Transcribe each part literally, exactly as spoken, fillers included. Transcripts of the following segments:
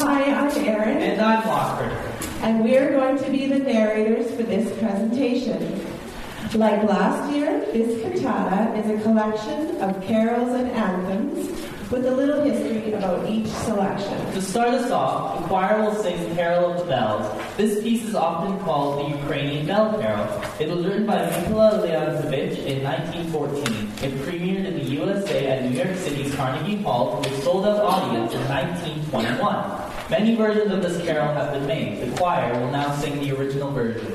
Hi, I'm Erin. And I'm Lockhart. And we're going to be the narrators for this presentation. Like last year, this cantata is a collection of carols and anthems with a little history about each selection. To start us off, the choir will sing Carol of the Bells. This piece is often called the Ukrainian Bell Carol. It was written by Mykola Leontovich in nineteen fourteen. It premiered in the U S A at New York City's Carnegie Hall to a sold-out audience in nineteen twenty-one. Many versions of this carol have been made. The choir will now sing the original version.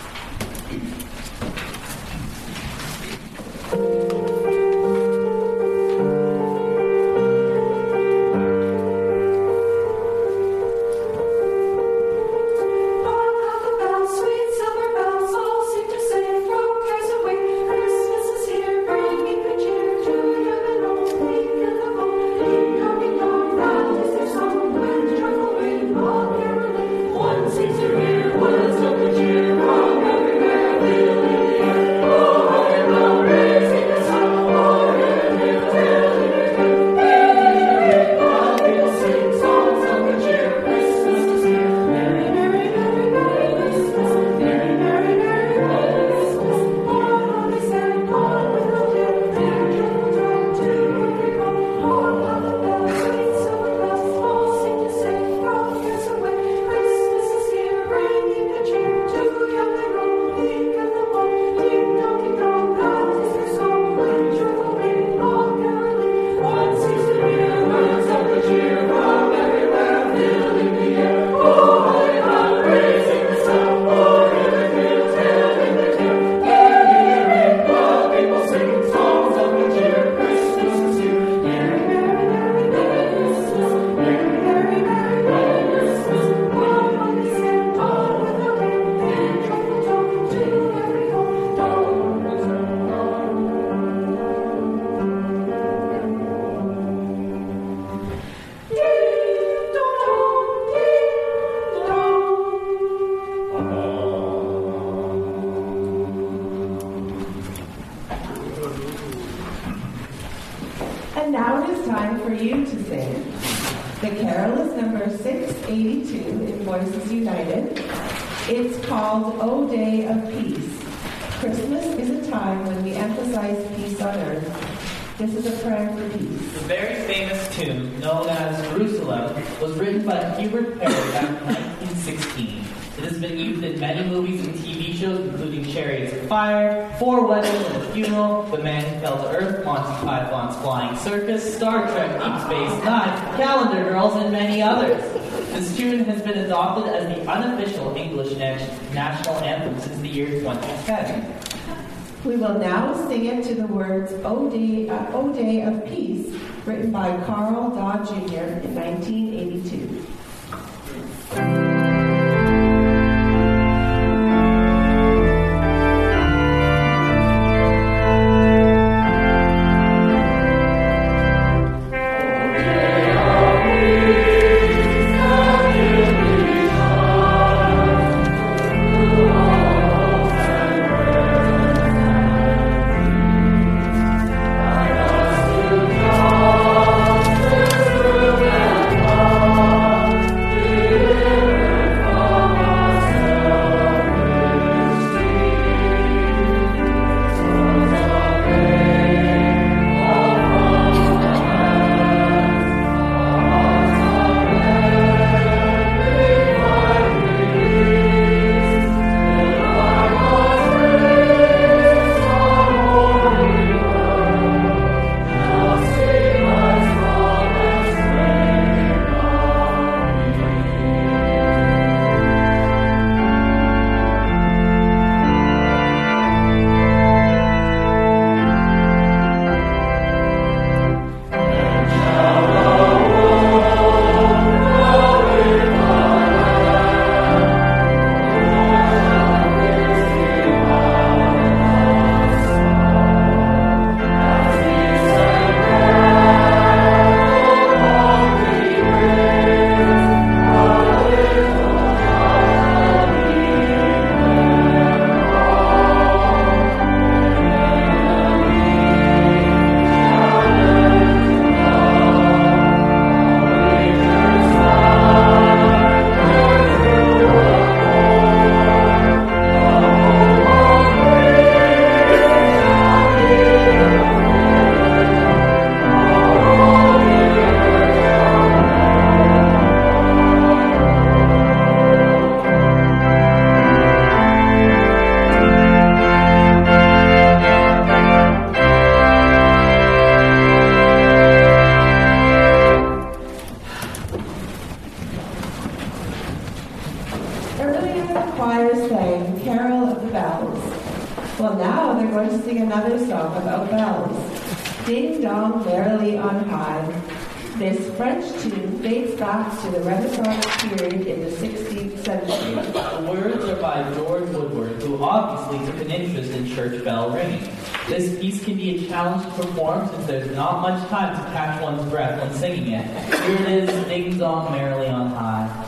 And now it is time for you to sing. The carol is number six eighty-two in Voices United. It's called O Day of Peace. Christmas is a time when we emphasize peace on earth. This is a prayer for peace. The very famous tune, known as Jerusalem, was written by Hubert Parry back in nineteen sixteen. It has been used in many movies and T V shows, including Chariots of Fire, Four Weddings and a Funeral, The Man Who Fell to Earth, Monty Python's Flying Circus, Star Trek, Deep Space Nine, Calendar Girls, and many others. This tune has been adopted as the unofficial English na- national anthem since the year twenty ten. We will now sing it to the words O Day, uh, O Day of Peace, written by Carl Dodd Junior in nineteen eighty-two. Oh choir sang Carol of the Bells. Well, now they're going to sing another song about bells. Ding dong merrily on high. This French tune dates back to the Renaissance period in the sixteenth century. The words are by George Woodward, who obviously took an interest in church bell ringing. This piece can be a challenge to perform since there's not much time to catch one's breath when singing it. Here it is, Ding dong merrily on high.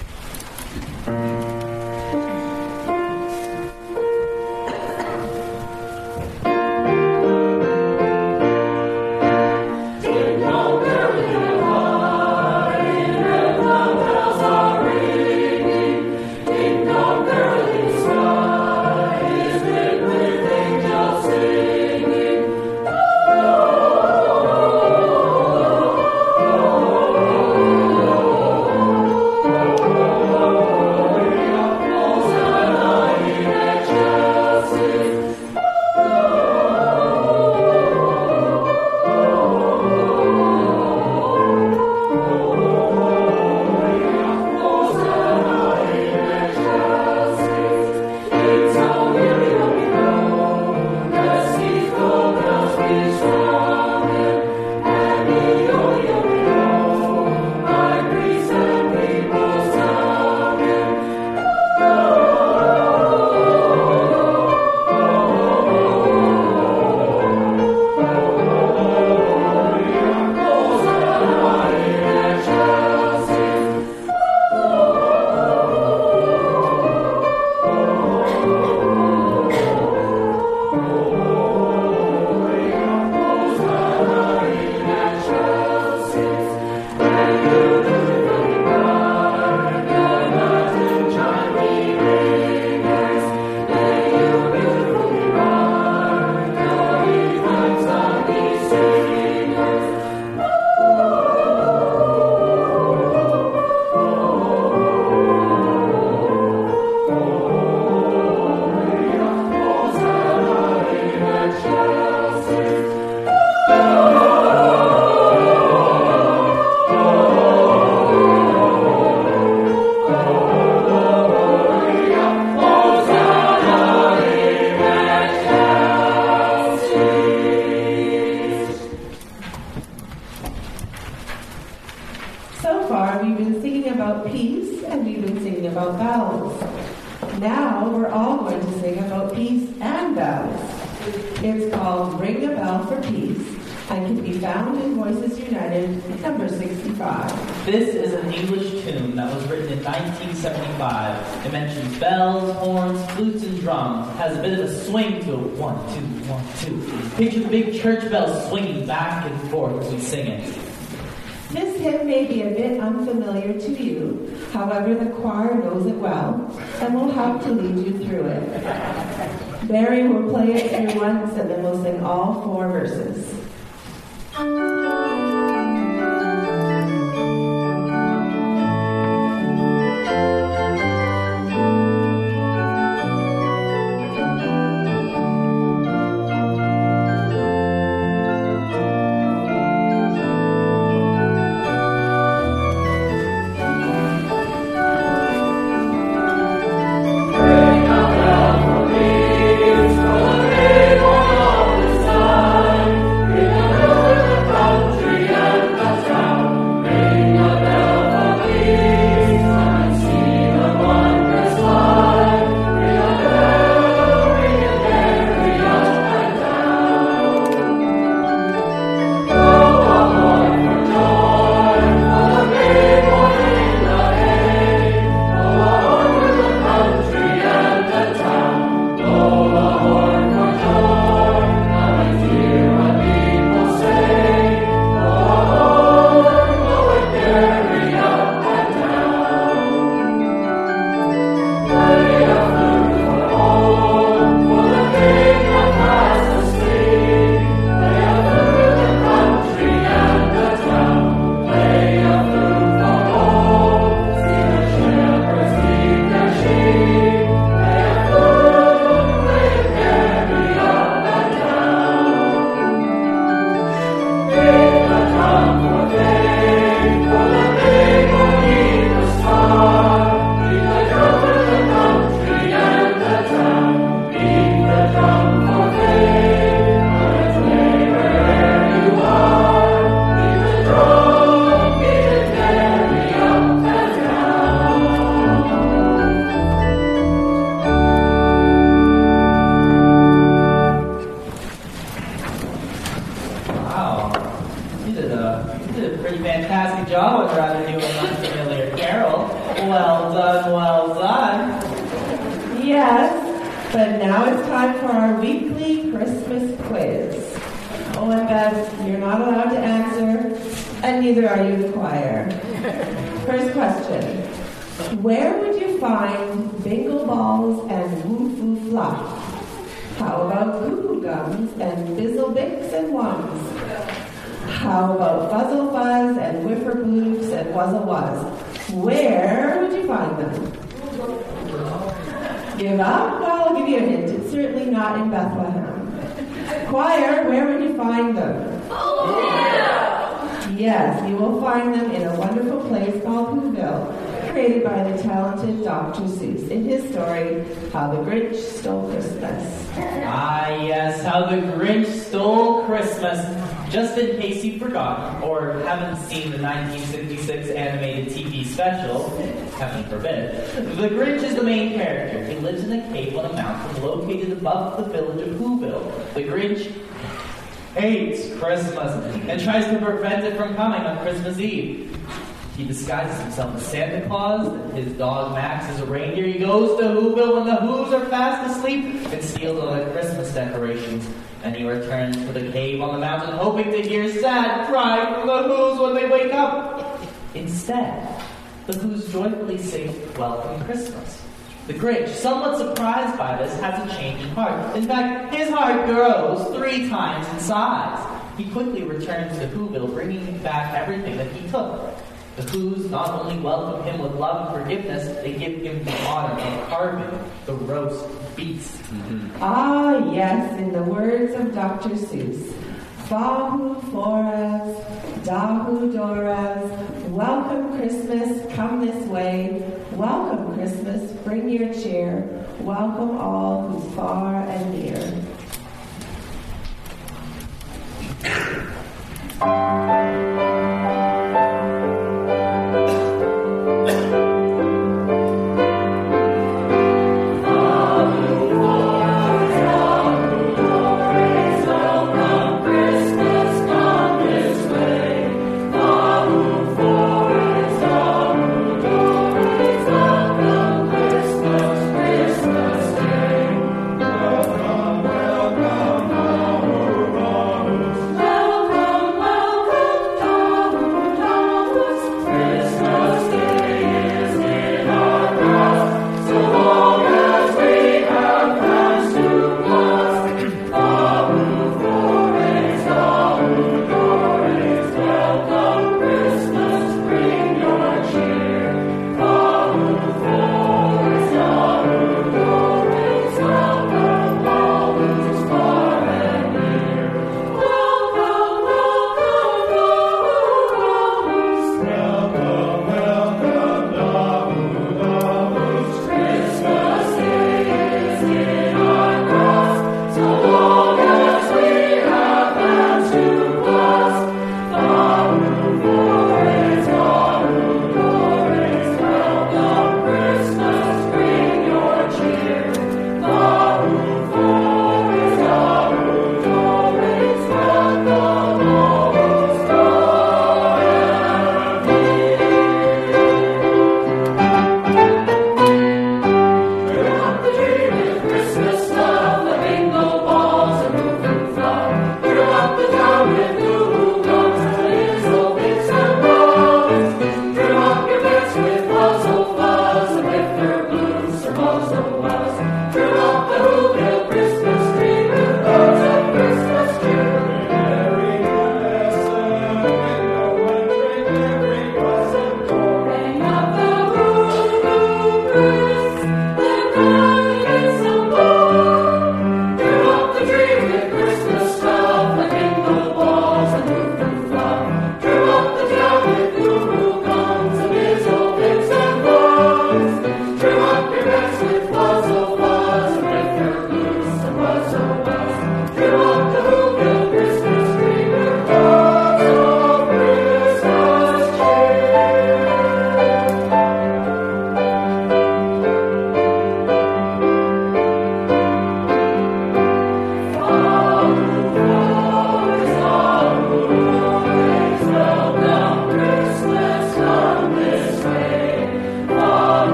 Now we're all going to sing about peace and bells. It's called Ring a Bell for Peace and can be found in Voices United, number sixty-five. This is an English tune that was written in nineteen seventy-five. It mentions bells, horns, flutes, and drums. It has a bit of a swing to it. One, two, one, two. Picture the big church bells swinging back and forth as we sing it. This hymn may be a bit unfamiliar to you, however the choir knows it well, and will help to lead you through it. Barry will play it through once, and then we'll sing all four verses. Ring Well done, well done. Yes, but now it's time for our weekly Christmas quiz. Oh, and Beth, you're not allowed to answer, and neither are you the choir. First question. Where would you find bingle balls and woo-foo fluff? How about goo-goo gums and bizzle bix and ones? How about fuzzle fuzz and whiffer bloofs and wuzzle wuzz? Where would you find them? Give up? Well, I'll give you a hint. It's certainly not in Bethlehem. Choir, where would you find them? Oh, yeah. Yes, you will find them in a wonderful place called Whoville, created by the talented Doctor Seuss in his story, How the Grinch Stole Christmas. Ah, yes, How the Grinch Stole Christmas. Just in case you forgot, or haven't seen the nineteen sixty-six animated T V special, heaven forbid, the Grinch is the main character. He lives in a cave on a mountain located above the village of Whoville. The Grinch hates Christmas and tries to prevent it from coming on Christmas Eve. He disguises himself as Santa Claus, his dog Max is a reindeer. He goes to Whoville when the Who's are fast asleep and steals all the Christmas decorations. And he returns to the cave on the mountain hoping to hear sad crying from the Who's when they wake up. Instead, the Who's joyfully sing Welcome Christmas. The Grinch, somewhat surprised by this, has a change in heart. In fact, his heart grows three times in size. He quickly returns to Whoville, bringing back everything that he took. The Who's not only welcome him with love and forgiveness, they give him the honor of carving the roast beast. Mm-hmm. Ah, yes, in the words of Doctor Seuss. Bahu Foras, Dahu Doras, welcome Christmas, come this way. Welcome Christmas, bring your cheer. Welcome all who's far and near.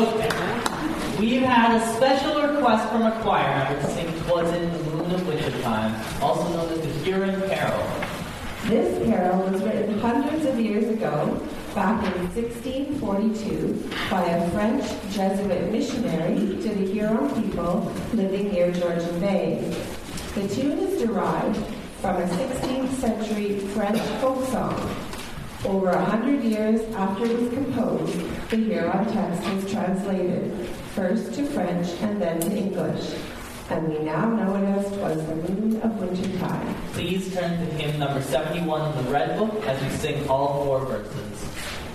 Okay. We've had a special request from a choir member to sing "'Twas in the Moon of Wintertime," also known as the Huron Carol. This carol was written hundreds of years ago, back in sixteen forty-two, by a French Jesuit missionary to the Huron people living near Georgian Bay. The tune is derived from a sixteenth century French folk song. Over a hundred years after it was composed, the Huron text was translated, first to French and then to English. And we now know it as "'Twas the Moon of Wintertime." Please turn to hymn number seventy-one in the Red Book as we sing all four verses.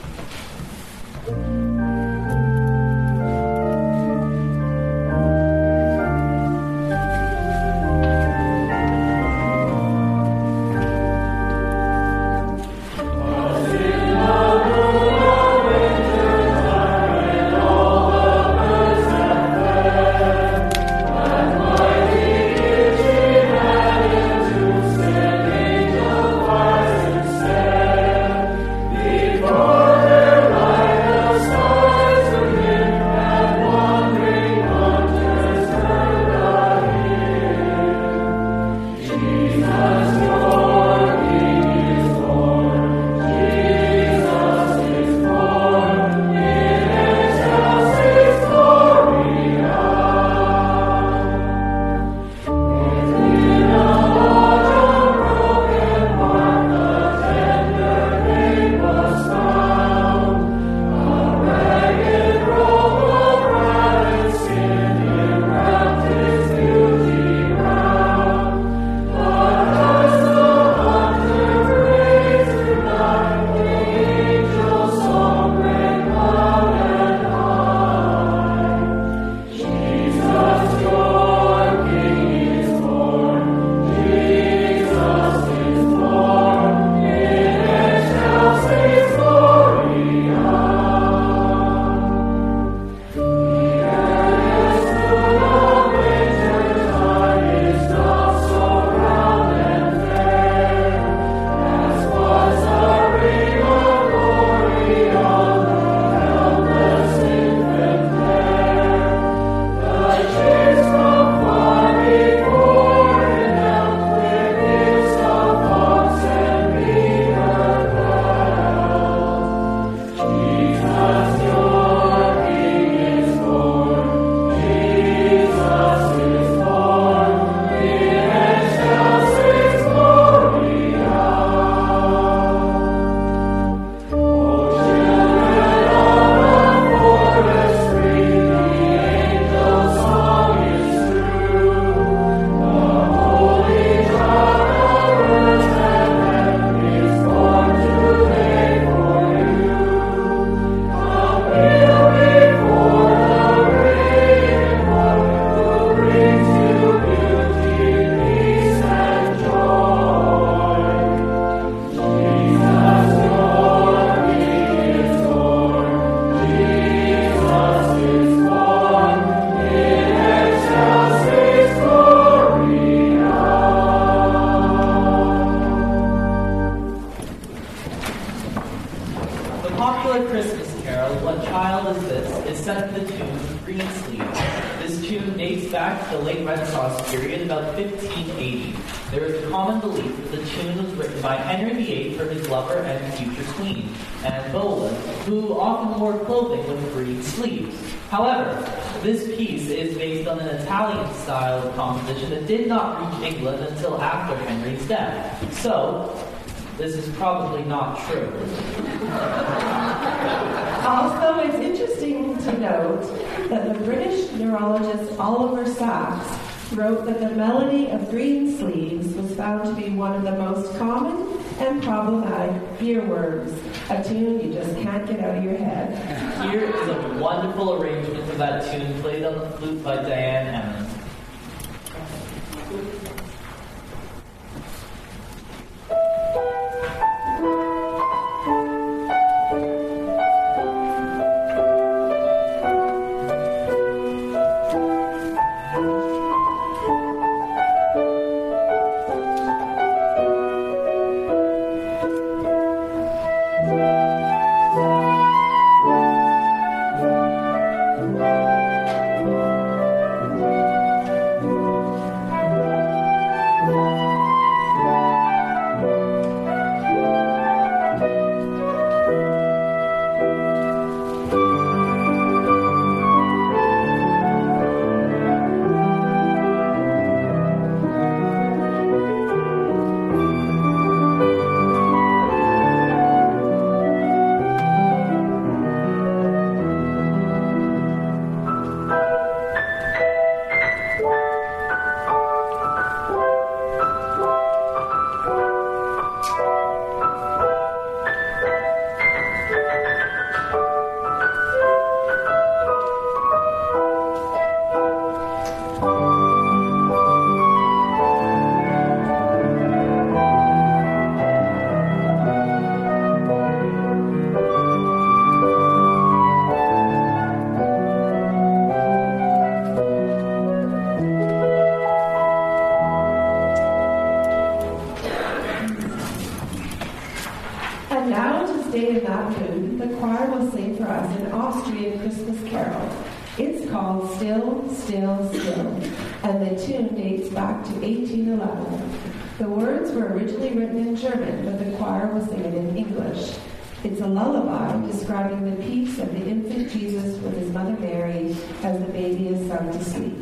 back to the late Renaissance period, about fifteen eighty. There is a common belief that the tune was written by Henry the Eighth for his lover and future queen, Anne Boleyn, who often wore clothing with green sleeves. However, this piece is based on an Italian style of composition that did not reach England until after Henry's death. So, this is probably not true. Also, it's interesting to note that the British neurologist Oliver Sacks wrote that the melody of green sleeves was found to be one of the most common and problematic earworms, a tune you just can't get out of your head. Here is a wonderful arrangement of that tune played on the flute by Diane Emmons. called Still, Still, Still, and the tune dates back to eighteen eleven. The words were originally written in German, but the choir will sing it in English. It's a lullaby describing the peace of the infant Jesus with his mother Mary as the baby is sung to sleep.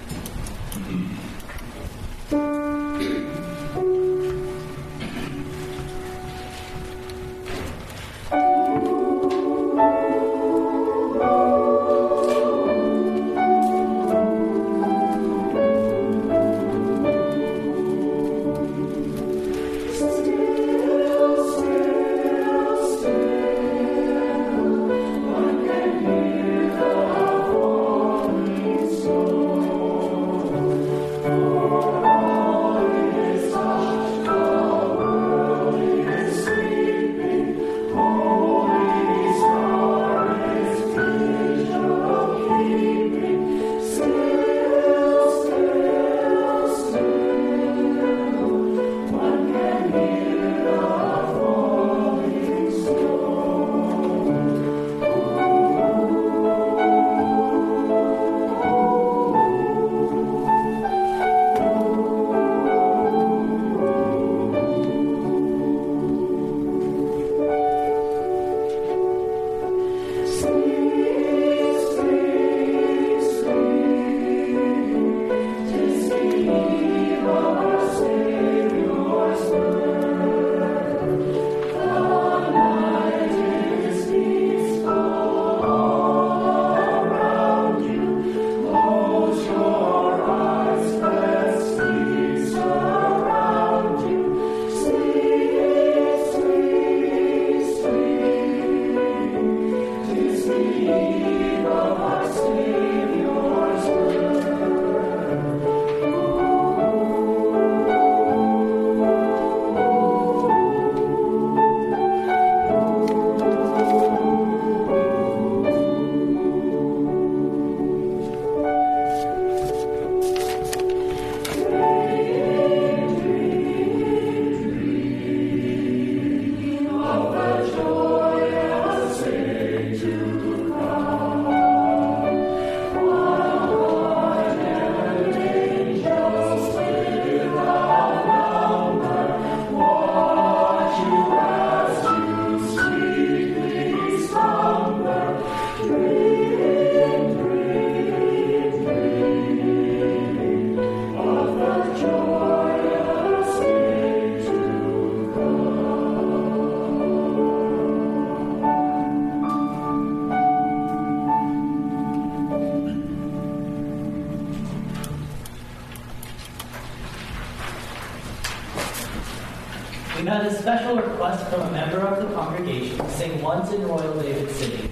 We had a special request from a member of the congregation to sing Once in Royal David City.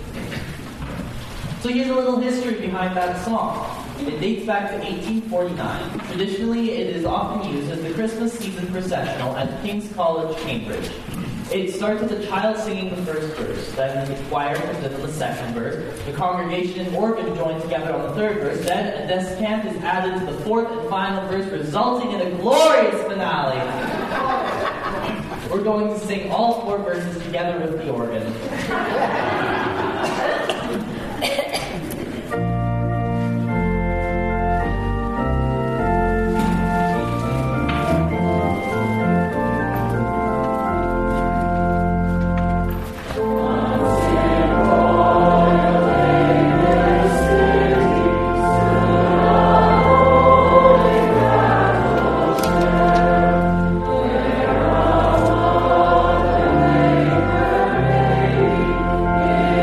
So here's a little history behind that song. It dates back to eighteen forty-nine. Traditionally, it is often used as the Christmas season processional at King's College, Cambridge. It starts with the child singing the first verse, then the choir comes in on the second verse, the congregation and organ join together on the third verse, then a descant is added to the fourth and final verse, resulting in a glorious finale. We're going to sing all four verses together with the organ. Yeah.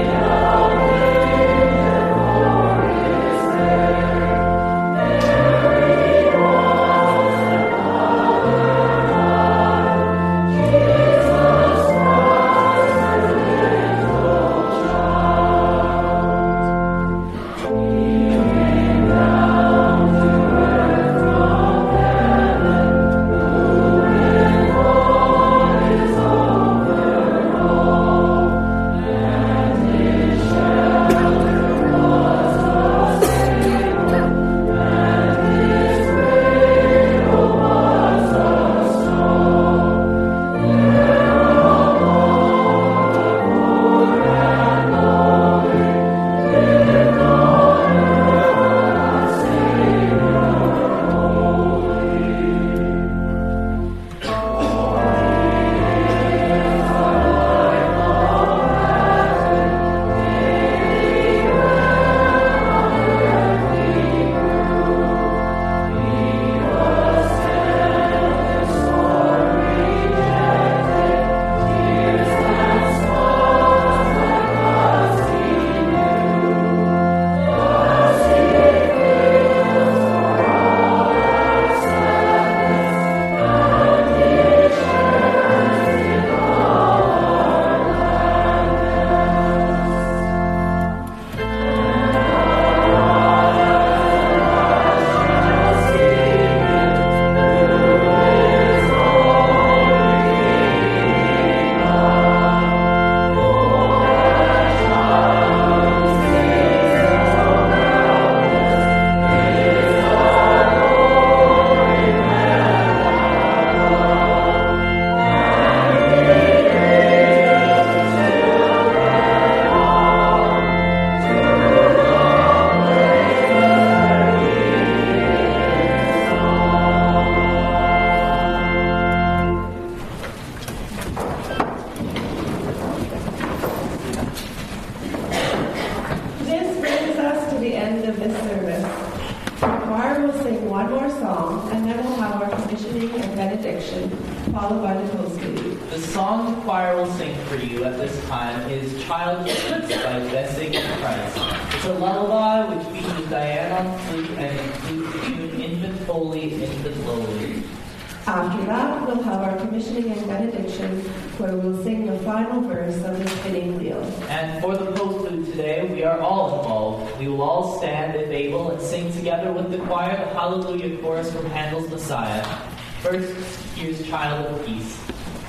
song, and then we'll have our commissioning and benediction, followed by the postlude. The song the choir will sing for you at this time is Child Jesus by Blessing in Christ. It's a lullaby which features Diane on flute and includes the tune Infant Holy, Infant Lowly. After that, we'll have our commissioning and benediction, where we'll sing the final verse of the spinning wheel. And for the postlude today, we are all involved. We will all stand, if able, and sing together with the choir the Hallelujah chorus from Handel's Messiah. First, here's Child of Peace.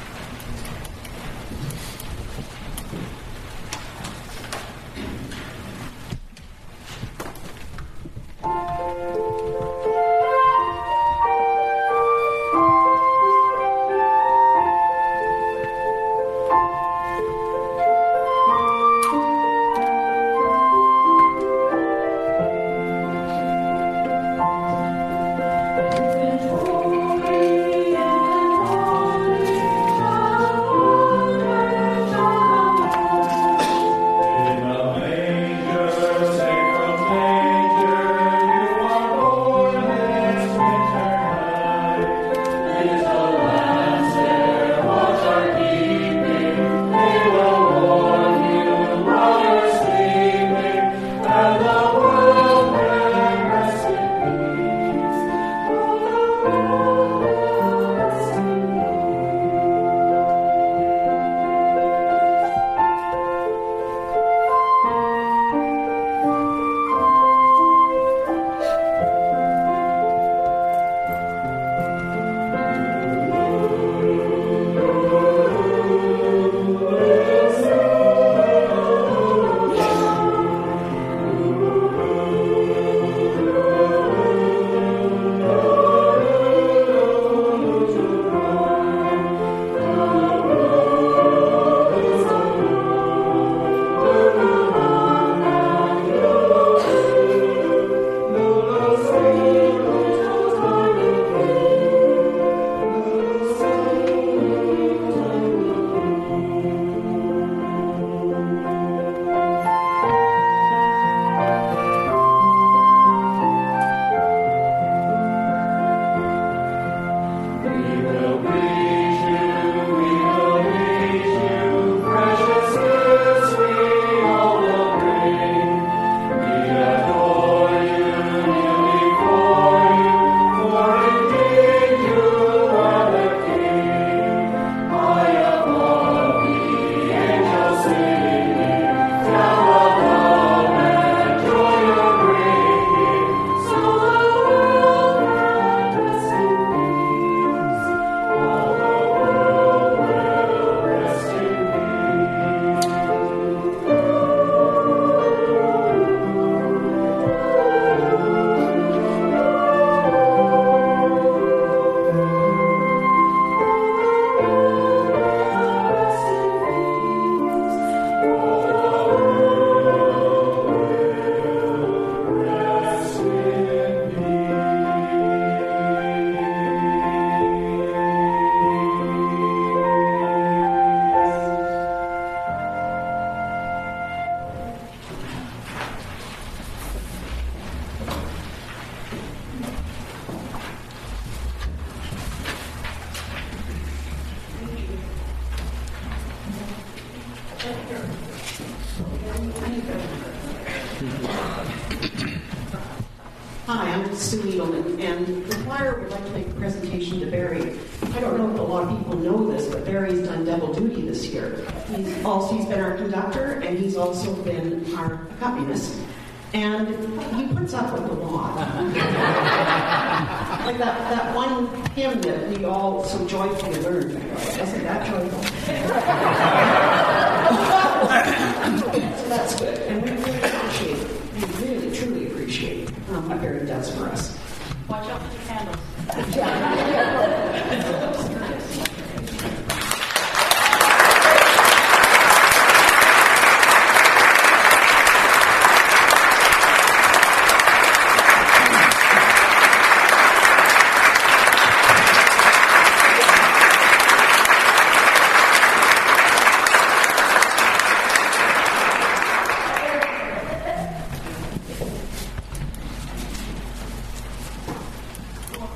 Hi, I'm Sue Edelman, and the choir would like to make a presentation to Barry. I don't know if a lot of people know this, but Barry's done double duty this year. He's also he's been our conductor, and he's also been our accompanist. And he puts up with a lot. Like that, that one hymn that we all so joyfully learned. Wasn't that joyful? So that's good. And we really appreciate it. We really, truly appreciate um, what Barry does for us. Watch out for the candles.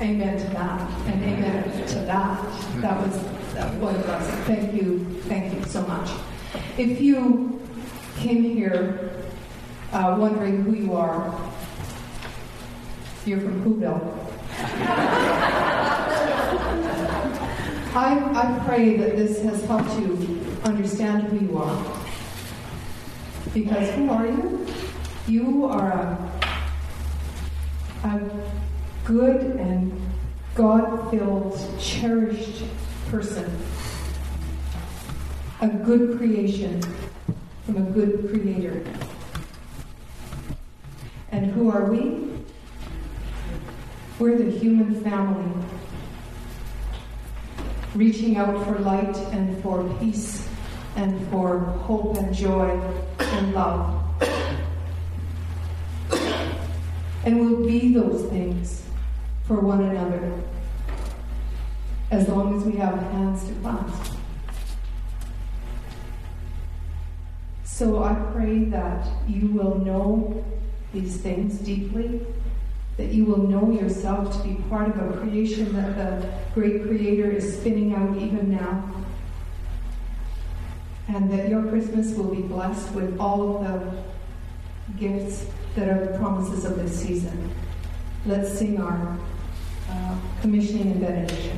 amen to that, and amen to that. That was that was a blessing. Thank you, thank you so much. If you came here uh, wondering who you are, you're from Whoville. I, I pray that this has helped you understand who you are. Because who are you? You are a, a good and God-filled, cherished person. A good creation from a good creator. And who are we? We're the human family, reaching out for light and for peace and for hope and joy and love. And we'll be those things for one another as long as we have hands to clasp. So I pray that you will know these things deeply, that you will know yourself to be part of a creation that the great Creator is spinning out even now. And that your Christmas will be blessed with all of the gifts that are the promises of this season. Let's sing our uh, commissioning and benediction.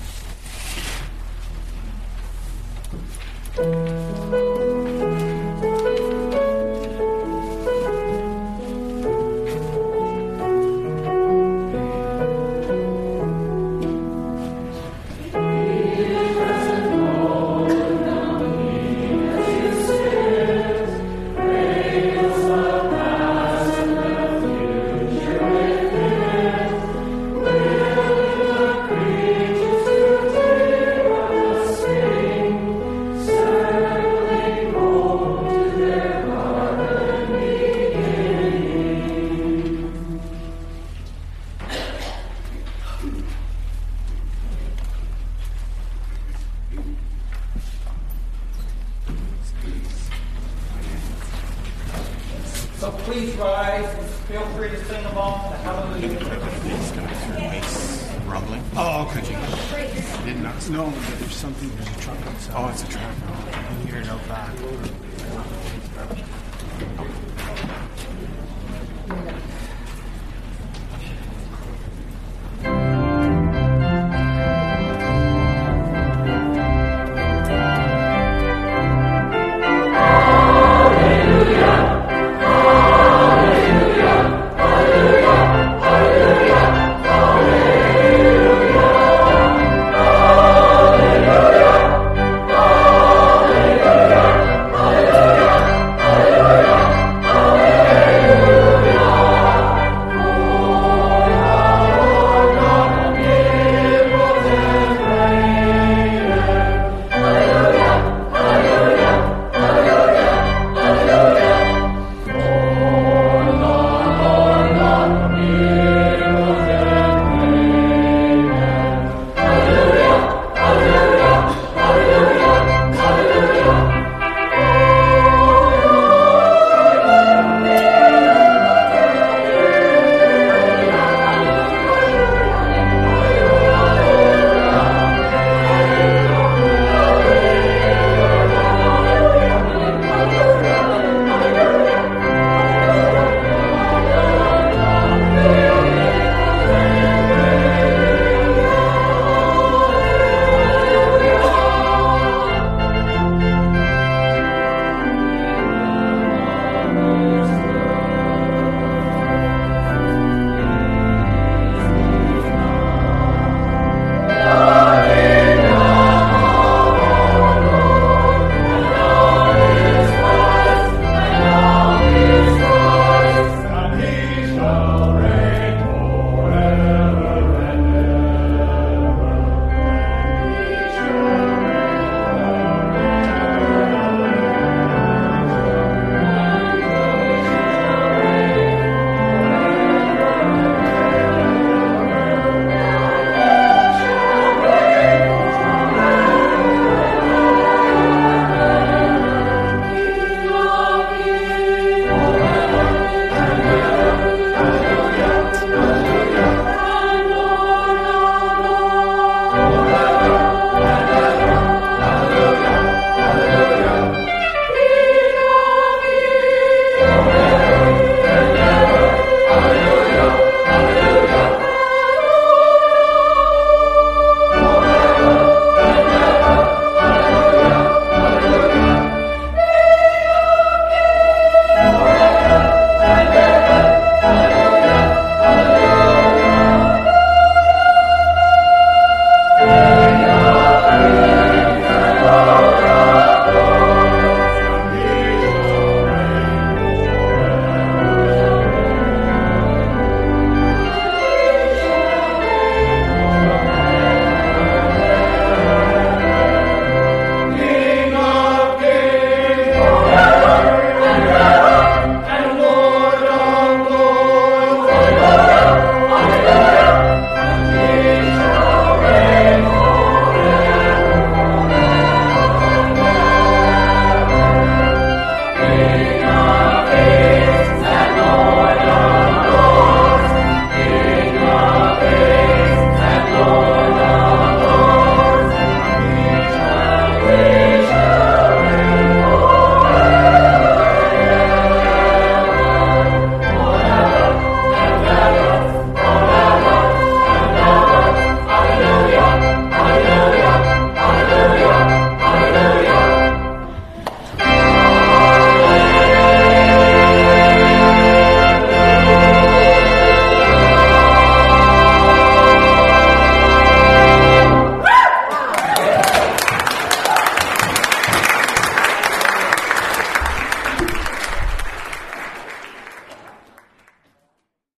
So please rise and feel free to sing along to Hallelujah. Rumbling? Oh, could you? Did not. No, but there's something, there's a truck outside. Oh, it's a truck. I can hear it out back.